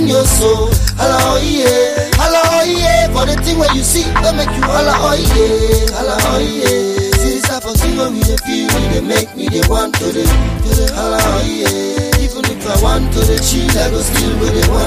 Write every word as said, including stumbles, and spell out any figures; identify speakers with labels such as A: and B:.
A: your soul. Holla oh yeah, holla oh yeah. For the thing where you see, they make you holla oh yeah, holla oh yeah. See this type of thing when we dey feel, they make me they want to the, to the holla oh yeah. Even if I want to the chill, I go still with the one